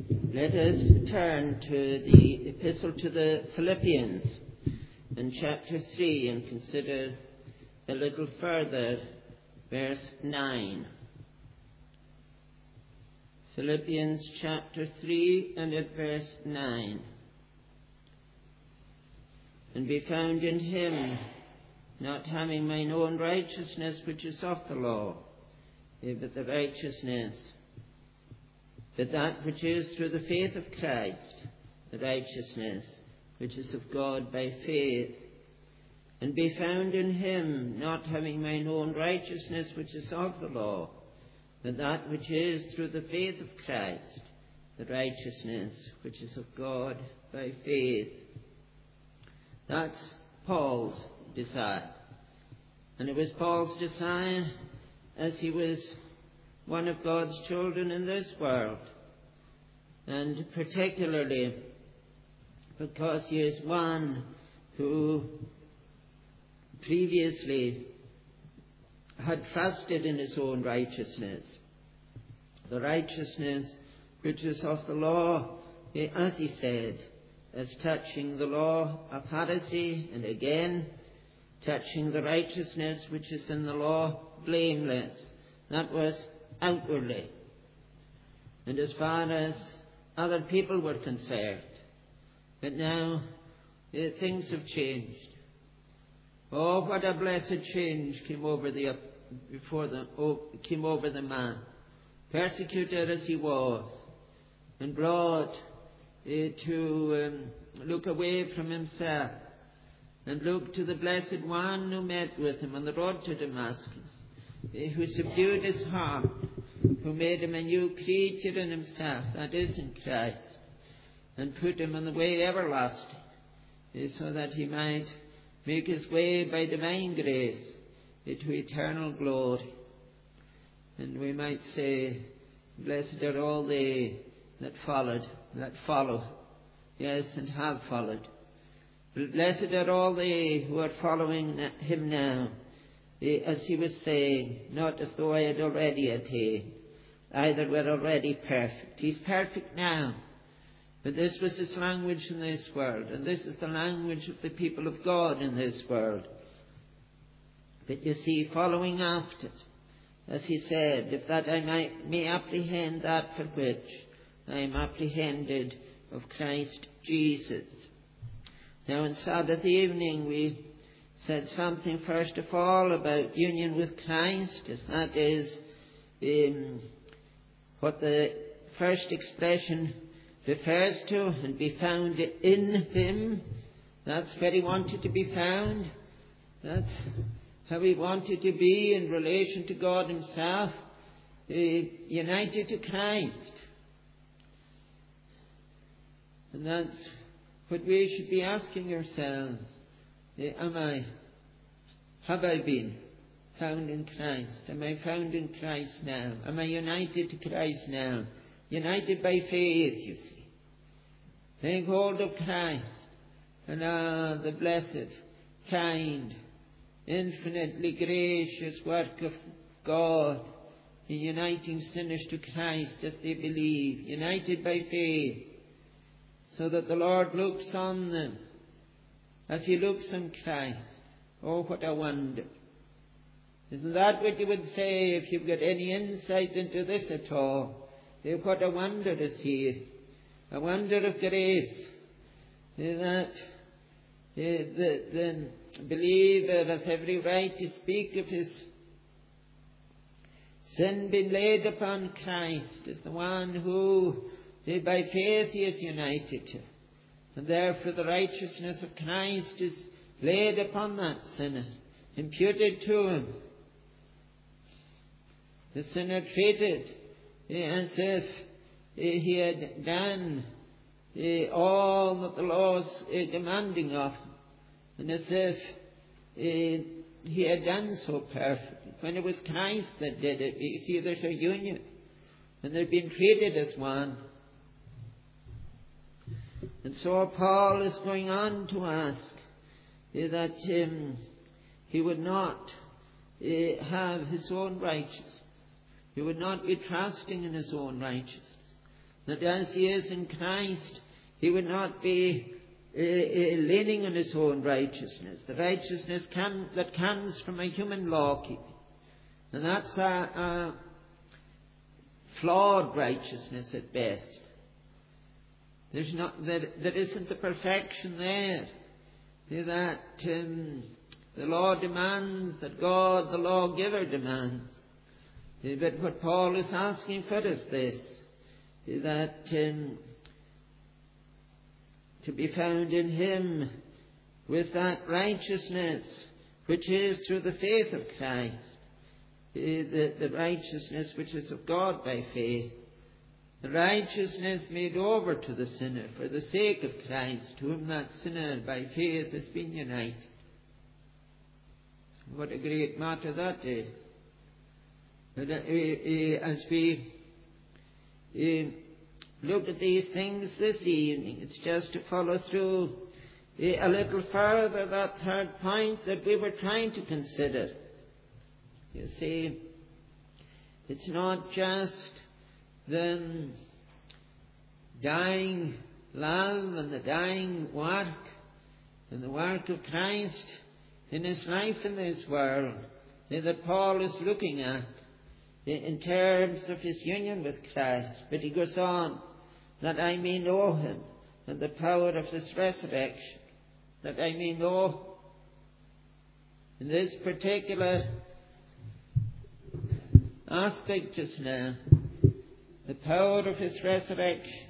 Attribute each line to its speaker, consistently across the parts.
Speaker 1: Let us turn to the Epistle to the Philippians in chapter 3 and consider a little further verse 9. Philippians chapter 3 and at verse 9. And be found in him, not having mine own righteousness which is of the law, but the righteousness, but that which is through the faith of Christ, the righteousness which is of God by faith. And be found in him, not having mine own righteousness which is of the law, but that which is through the faith of Christ, the righteousness which is of God by faith. That's Paul's desire. And it was Paul's desire as he was one of God's children in this world, and particularly because he is one who previously had trusted in his own righteousness, the righteousness which is of the law, as he said, as touching the law of Pharisee, and again touching the righteousness which is in the law, blameless. That was outwardly, and as far as other people were concerned. But now things have changed. Oh, what a blessed change came over the man, persecuted as he was, and brought to look away from himself and look to the Blessed One who met with him on the road to Damascus, who subdued his heart, who made him a new creature in himself, that is, in Christ, and put him on the way everlasting, so that he might make his way by divine grace into eternal glory. And we might say, blessed are all they that follow, yes, and have followed. Blessed are all they who are following him now, as he was saying, not as though I had already attained, either were already perfect. He's perfect now. But this was his language in this world, and this is the language of the people of God in this world. But you see, following after it, as he said, if that I may apprehend that for which I am apprehended of Christ Jesus. Now on Sabbath evening we said something first of all about union with Christ, as that is what the first expression refers to, and be found in him. That's where he wanted to be found. That's how he wanted to be in relation to God himself, united to Christ. And that's what we should be asking ourselves. Have I been found in Christ? Am I found in Christ now? Am I united to Christ now? United by faith, you see. Take hold of Christ, and the blessed, kind, infinitely gracious work of God in uniting sinners to Christ as they believe, united by faith, so that the Lord looks on them as he looks on Christ. Oh, what a wonder. Isn't that what you would say if you've got any insight into this at all? What a wonder is he. A wonder of grace. That the believer has every right to speak of his sin being laid upon Christ as the one who by faith he is united to. And therefore the righteousness of Christ is laid upon that sinner, imputed to him. The sinner treated as if he had done all that the law is demanding of him, and as if he had done so perfectly, when it was Christ that did it. You see, there's a union, and they're being treated as one. And so Paul is going on to ask that he would not have his own righteousness. He would not be trusting in his own righteousness. that as he is in Christ, he would not be leaning on his own righteousness, the righteousness that comes from a human law-keeping. And that's a flawed righteousness at best. There isn't the perfection there that the law demands, that God, the lawgiver, demands. But what Paul is asking for is this, that to be found in him with that righteousness which is through the faith of Christ, the righteousness which is of God by faith, the righteousness made over to the sinner for the sake of Christ, to whom that sinner by faith has been united. What a great matter that is. As we look at these things this evening, it's just to follow through a little further that third point that we were trying to consider. You see, it's not just the dying love and the dying work and the work of Christ in his life in this world that Paul is looking at in terms of his union with Christ. But he goes on, that I may know him and the power of his resurrection, that I may know in this particular aspect just now, the power of his resurrection.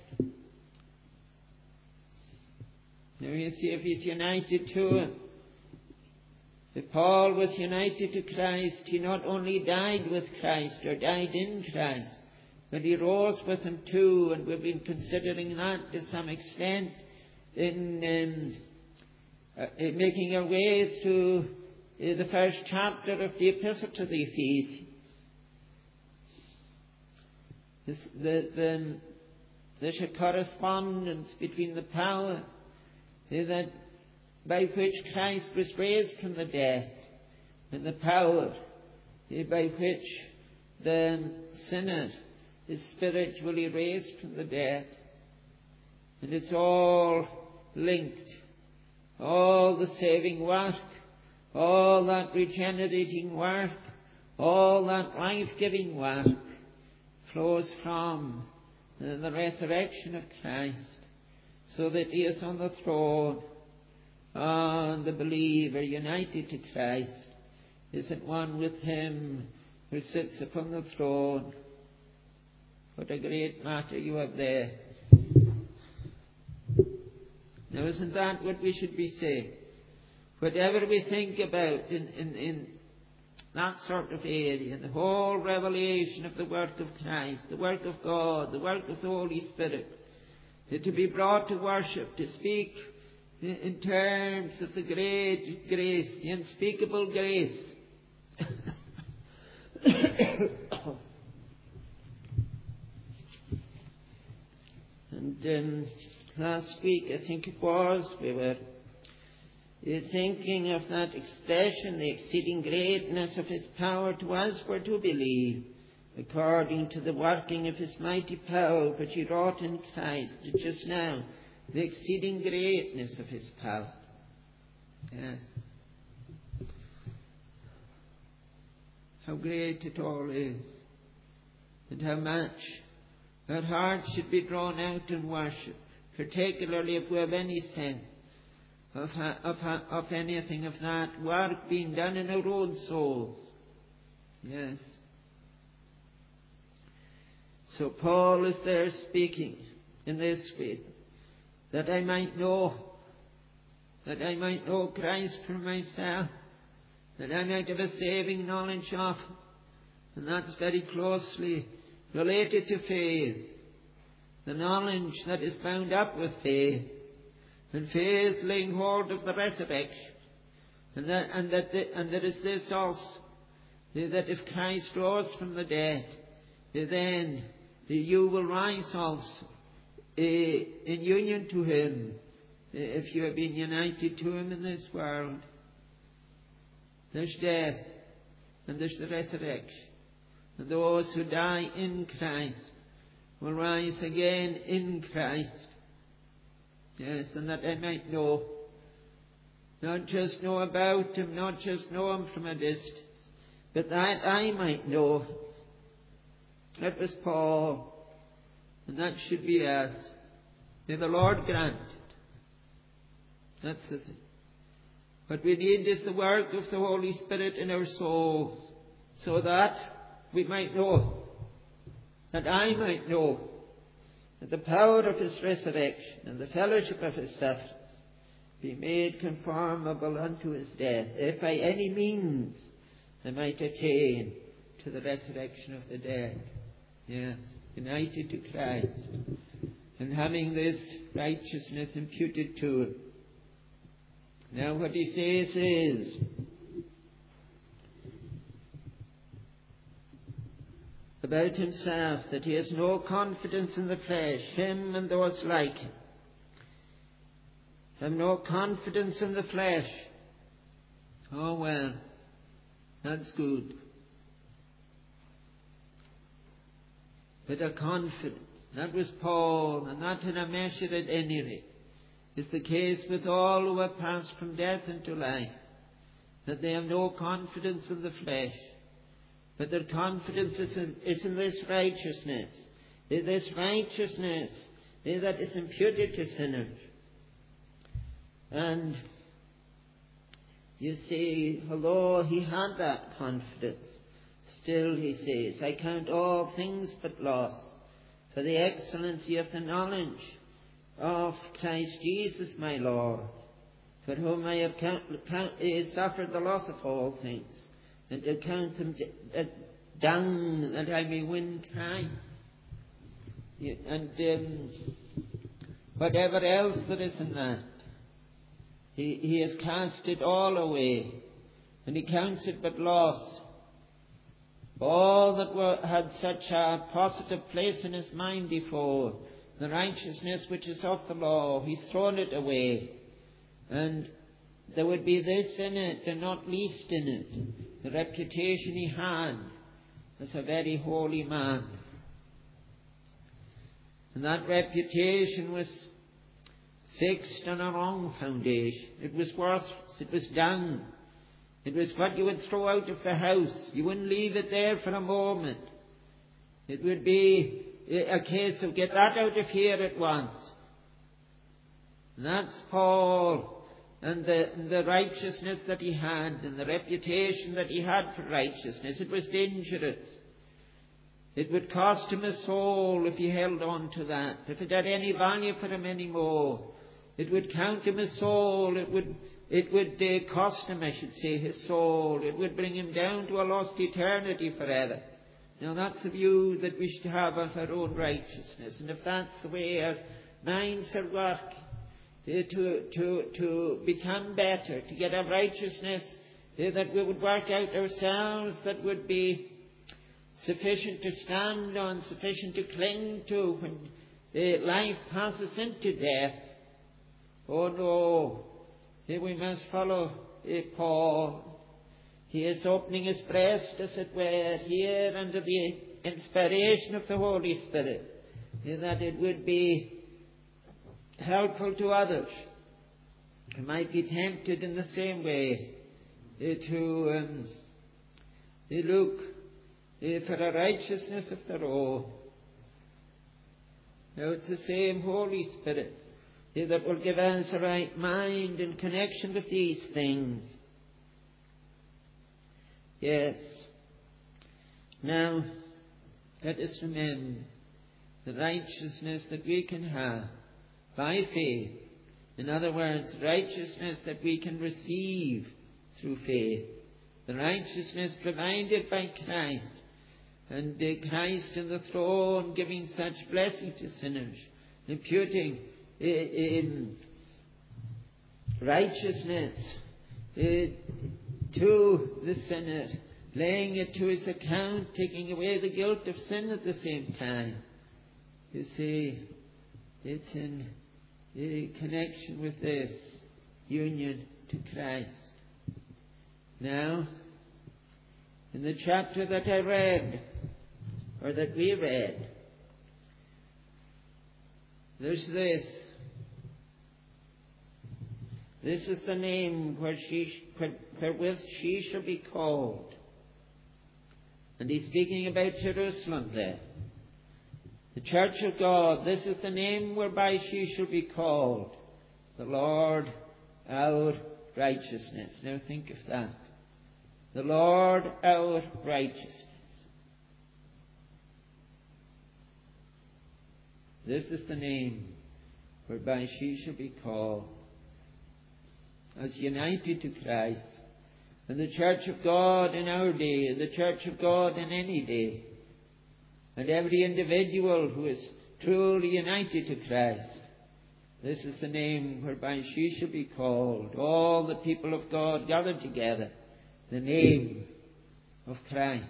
Speaker 1: Now you see, if he's united to him, if Paul was united to Christ, he not only died with Christ or died in Christ, but he rose with him too, and we've been considering that to some extent in making our way through the first chapter of the Epistle to the Ephesians. There's a correspondence between the power that by which Christ was raised from the dead and the power by which the sinner is spiritually raised from the dead. And it's all linked. All the saving work, all that regenerating work, all that life-giving work flows from the resurrection of Christ, so that he is on the throne, and the believer united to Christ is at one with him who sits upon the throne. What a great matter you have there. Now, isn't that what we should be saying? Whatever we think about in that sort of area, the whole revelation of the work of Christ, the work of God, the work of the Holy Spirit, to be brought to worship, to speak in terms of the great grace, the unspeakable grace. And last week, I think it was, we were thinking of that expression, the exceeding greatness of his power to us for to believe, according to the working of his mighty power which he wrought in Christ. Just now, the exceeding greatness of his power. Yes. How great it all is, and how much our hearts should be drawn out in worship, particularly if we have any sense of anything of that work being done in our own souls. Yes. So Paul is there speaking in this way, that I might know Christ for myself, that I might have a saving knowledge of him. And that's very closely related to faith, the knowledge that is bound up with faith, and faith laying hold of the resurrection. And there is this also, that if Christ rose from the dead, then you will rise also in union to him, if you have been united to him in this world. There's death, and there's the resurrection. And those who die in Christ will rise again in Christ. Yes, and that I might know, not just know about him, not just know him from a distance, but that I might know. That was Paul, and that should be us. May the Lord grant it. That's the thing. What we need is the work of the Holy Spirit in our souls, so that we might know, that I might know, that the power of his resurrection and the fellowship of his sufferings be made conformable unto his death, if by any means I might attain to the resurrection of the dead. Yes, united to Christ, and having this righteousness imputed to him. Now what he says is, about himself, that he has no confidence in the flesh, him and those like him have no confidence in the flesh. Oh well, that's good. But a confidence, that was Paul, and not in a measure at any rate, is the case with all who have passed from death into life, that they have no confidence in the flesh, but their confidence is in this righteousness. This righteousness that is imputed to sinners. And you see, although he had that confidence, still he says, I count all things but loss for the excellency of the knowledge of Christ Jesus my Lord, for whom I have suffered the loss of all things, and to count them dung, that I may win Christ. And whatever else there is in that, he has cast it all away, and he counts it but loss. All that had such a positive place in his mind before, the righteousness which is of the law, he's thrown it away. And there would be this in it, and not least in it, the reputation he had as a very holy man. And that reputation was fixed on a wrong foundation. It was worthless. It was dung. It was what you would throw out of the house. You wouldn't leave it there for a moment. It would be a case of get that out of here at once. And that's Paul, and the righteousness that he had, and the reputation that he had for righteousness. It was dangerous. It would cost him his soul if he held on to that. If it had any value for him anymore, it would count him his soul. It would cost him, I should say, his soul. It would bring him down to a lost eternity forever. Now that's the view that we should have of our own righteousness. And if that's the way our minds are working, to become better, to get a righteousness that we would work out ourselves, that would be sufficient to stand on, sufficient to cling to when life passes into death. Oh no, we must follow Paul. He is opening his breast, as it were, here under the inspiration of the Holy Spirit, that it would be helpful to others who might be tempted in the same way to look for a righteousness of their own. Now it's the same Holy Spirit that will give us a right mind in connection with these things. Yes. Now, let us remember the righteousness that we can have by faith. In other words, righteousness that we can receive through faith. The righteousness provided by Christ. And Christ in the throne giving such blessing to sinners, imputing righteousness to the sinner, laying it to his account, taking away the guilt of sin at the same time. You see, it's in connection with this union to Christ. Now, in the chapter that I read, or that we read, There's this. This is the name wherewith she shall be called. And he's speaking about Jerusalem there. The church of God. This is the name whereby she shall be called. The Lord our righteousness. Now think of that. The Lord our righteousness. This is the name whereby she shall be called. As united to Christ. And the church of God in our day, and the church of God in any day, and every individual who is truly united to Christ, this is the name whereby she shall be called. All the people of God gathered together, the name of Christ.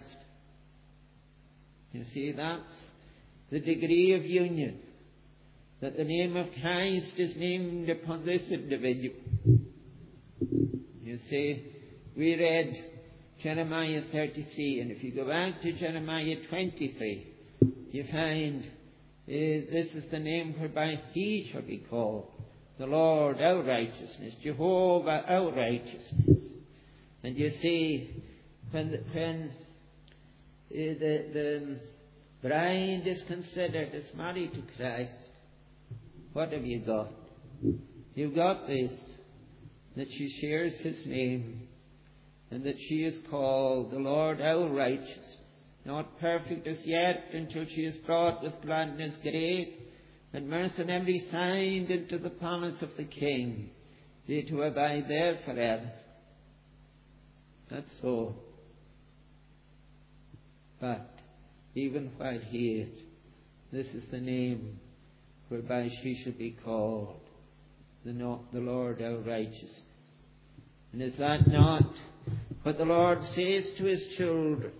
Speaker 1: You see, that's the degree of union, that the name of Christ is named upon this individual. You see, we read Jeremiah 33, and if you go back to Jeremiah 23, you find this is the name whereby he shall be called. The Lord our righteousness, Jehovah our righteousness. And you see, when the bride is considered as married to Christ, what have you got? You've got this, that she shares his name, and that she is called the Lord our righteousness. Not perfect as yet, until she is brought with gladness great, and mirth on every side into the palace of the King, they to abide there forever. That's so. But even while here, this is the name whereby she should be called the Lord our righteousness. And is that not what the Lord says to his children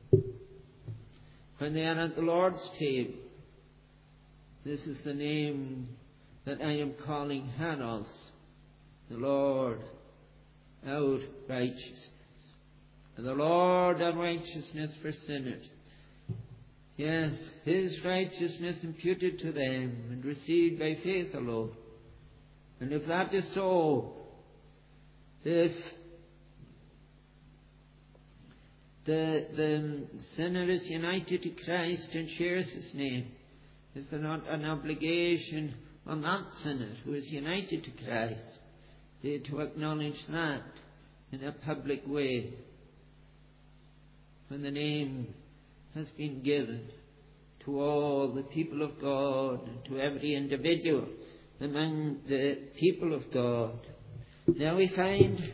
Speaker 1: when they are at the Lord's table? This is the name that I am calling her also, the Lord our righteousness. And the Lord our righteousness for sinners. Yes, his righteousness imputed to them and received by faith alone. And if that is so, if the sinner is united to Christ and shares his name, is there not an obligation on that sinner who is united to Christ to acknowledge that in a public way when the name has been given to all the people of God and to every individual among the people of God? Now we find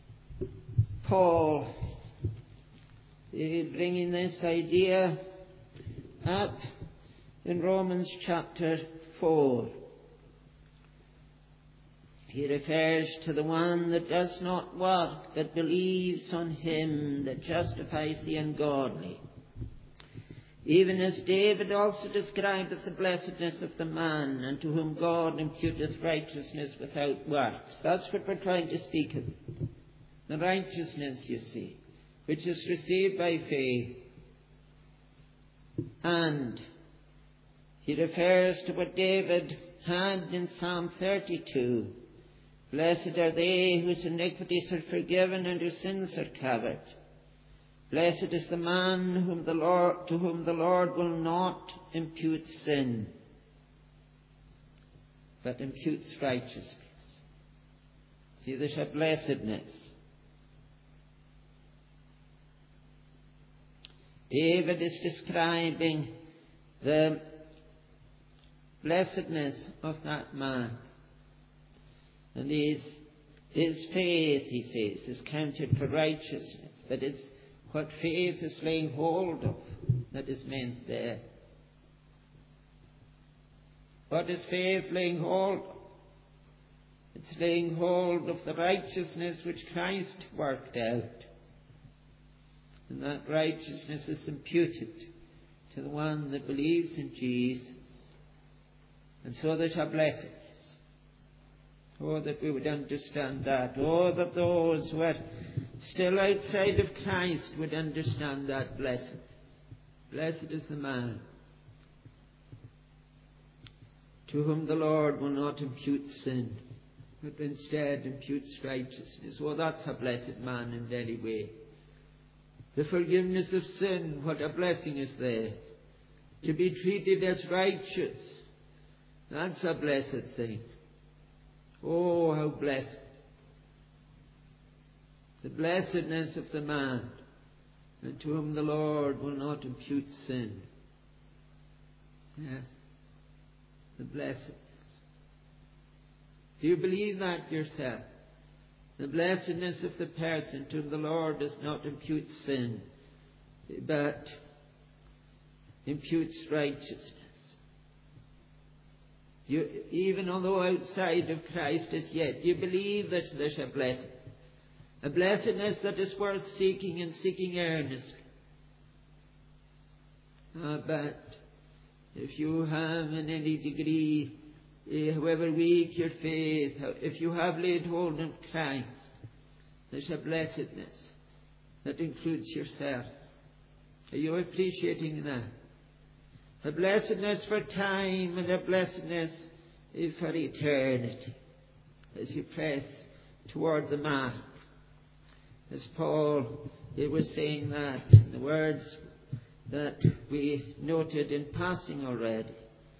Speaker 1: Paul bringing this idea up in Romans chapter 4. He refers to the one that does not work, but believes on him that justifies the ungodly. Even as David also describeth the blessedness of the man unto whom God imputeth righteousness without works. That's what we're trying to speak of. The righteousness, you see, which is received by faith. And he refers to what David had in Psalm 32. Blessed are they whose iniquities are forgiven and whose sins are covered. Blessed is the man to whom the Lord will not impute sin, but imputes righteousness. See, there's a blessedness. David is describing the blessedness of that man. And his faith, he says, is counted for righteousness. But it's what faith is laying hold of that is meant there. What is faith laying hold of? It's laying hold of the righteousness which Christ worked out. And that righteousness is imputed to the one that believes in Jesus. And so there's a blessing. Oh, that we would understand that. Oh, that those who are still outside of Christ would understand that blessedness. Blessed is the man to whom the Lord will not impute sin, but instead imputes righteousness. Oh, that's a blessed man in very way. The forgiveness of sin, what a blessing is there. To be treated as righteous, that's a blessed thing. Oh, how blessed. The blessedness of the man, and to whom the Lord will not impute sin. Yes, the blessedness. Do you believe that yourself? The blessedness of the person to whom the Lord does not impute sin, but imputes righteousness. You, even although outside of Christ as yet, you believe that there's a blessing. A blessedness that is worth seeking and seeking earnestly. But if you have in any degree, however weak your faith, if you have laid hold on Christ, there's a blessedness that includes yourself. Are you appreciating that? A blessedness for time and a blessedness for eternity as you press toward the mark. As Paul was saying that in the words that we noted in passing already.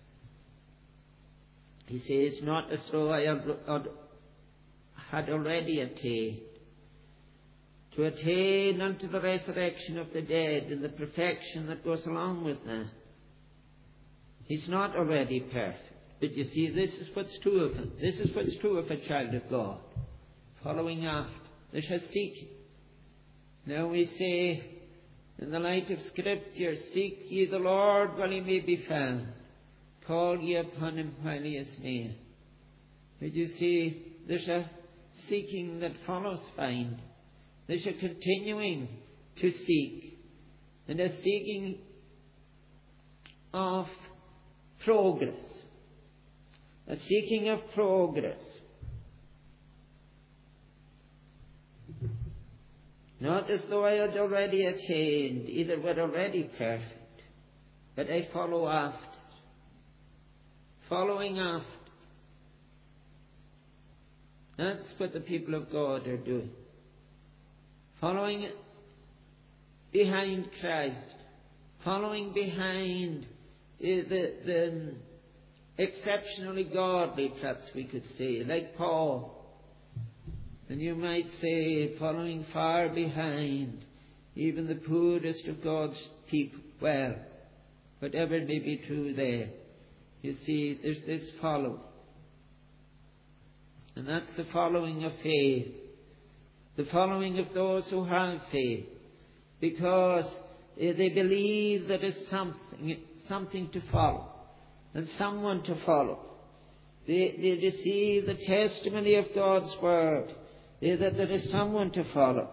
Speaker 1: He says, not as though I had already attained, to attain unto the resurrection of the dead and the perfection that goes along with that. He's not already perfect. But you see, this is what's true of him. This is what's true of a child of God. Following after. There's a seeking. Now we say, in the light of Scripture, seek ye the Lord while he may be found. Call ye upon him while he is near. But you see, there's a seeking that follows find. There's a continuing to seek. And a seeking of progress. A seeking of progress. Not as though I had already attained, either were already perfect, but I follow after. Following after. That's what the people of God are doing. Following behind Christ. Following behind the exceptionally godly, perhaps we could say, like Paul. And you might say, following far behind even the poorest of God's people. Well, whatever may be true there, you see, there's this following. And that's the following of faith. The following of those who have faith. Because they believe that there's something to follow. And someone to follow. They receive the testimony of God's word. That there is someone to follow.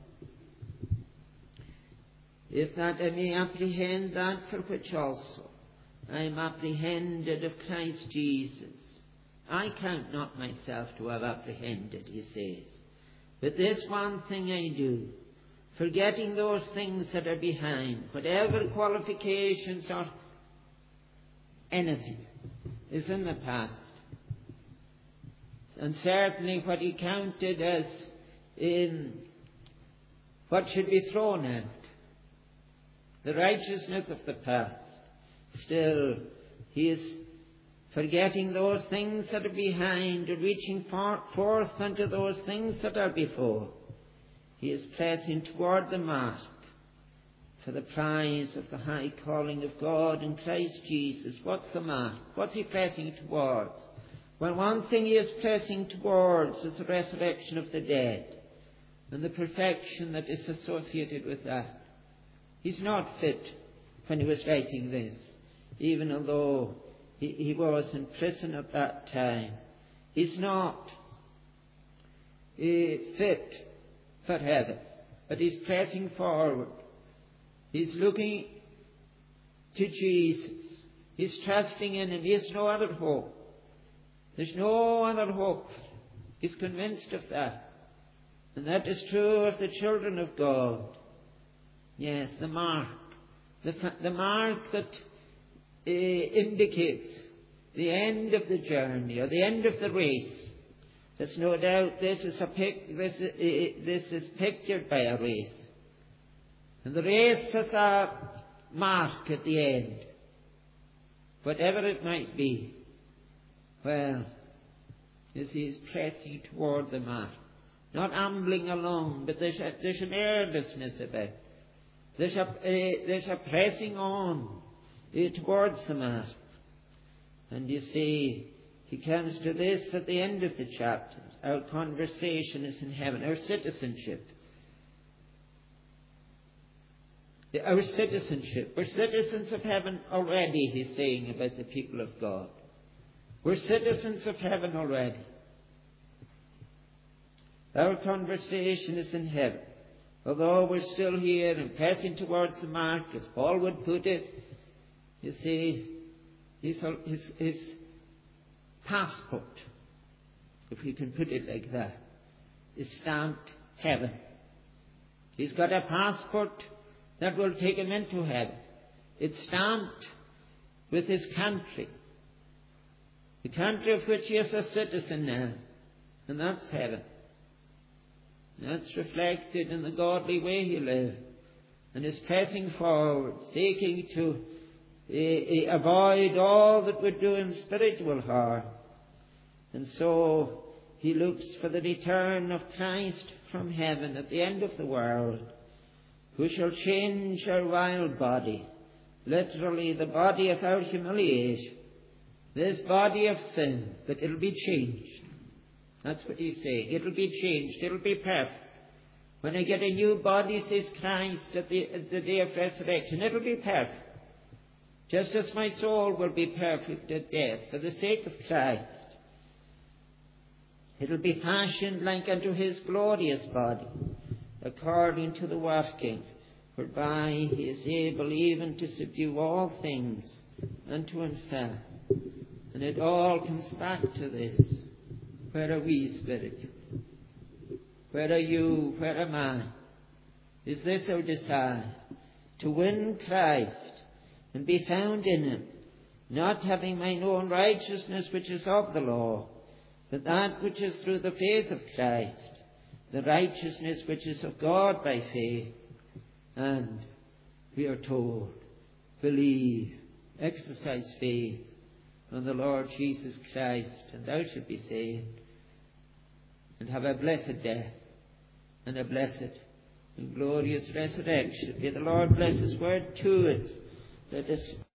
Speaker 1: If that I may apprehend that for which also I am apprehended of Christ Jesus. I count not myself to have apprehended, he says. But this one thing I do, forgetting those things that are behind, whatever qualifications or anything is in the past. And certainly what he counted as what should be thrown out, the righteousness of the past. Still, he is forgetting those things that are behind and reaching forth unto those things that are before. He is pressing toward the mark for the prize of the high calling of God in Christ Jesus. What's the mark? What's he pressing towards? Well, one thing he is pressing towards is the resurrection of the dead and the perfection that is associated with that. He's not fit when he was writing this, even although he was in prison at that time. He's not fit for heaven, but he's pressing forward. He's looking to Jesus. He's trusting in him. He has no other hope. There's no other hope. He's convinced of that. And that is true of the children of God. Yes, the mark. The mark that indicates the end of the journey, or the end of the race. There's no doubt this is pictured by a race. And the race has a mark at the end. Whatever it might be. Well, as he's pressing toward the mark. Not ambling along, but there's an earnestness about it. There's a pressing on towards the mark. And you see, he comes to this at the end of the chapter. Our conversation is in heaven, our citizenship. Our citizenship. We're citizens of heaven already, he's saying about the people of God. We're citizens of heaven already. Our conversation is in heaven. Although we're still here and pressing towards the mark, as Paul would put it, you see, his passport, if we can put it like that, is stamped heaven. He's got a passport that will take him into heaven. It's stamped with his country, the country of which he is a citizen now, and that's heaven. That's reflected in the godly way he lived, and is pressing forward, seeking to avoid all that would do him spiritual harm. And so he looks for the return of Christ from heaven at the end of the world, who shall change our vile body, literally the body of our humiliation, this body of sin, but it'll be changed. That's what he's saying. It'll be changed. It'll be perfect. When I get a new body, says Christ, at the day of resurrection, it'll be perfect. Just as my soul will be perfect at death for the sake of Christ. It'll be fashioned like unto his glorious body, according to the working whereby he is able even to subdue all things unto himself. And it all comes back to this. Where are we spiritually? Where are you? Where am I? Is this our desire? To win Christ and be found in him, not having mine own righteousness which is of the law, but that which is through the faith of Christ, the righteousness which is of God by faith. And we are told, believe, exercise faith on the Lord Jesus Christ, and thou shalt be saved, and have a blessed death, and a blessed and glorious resurrection. May the Lord bless his word to us. Let us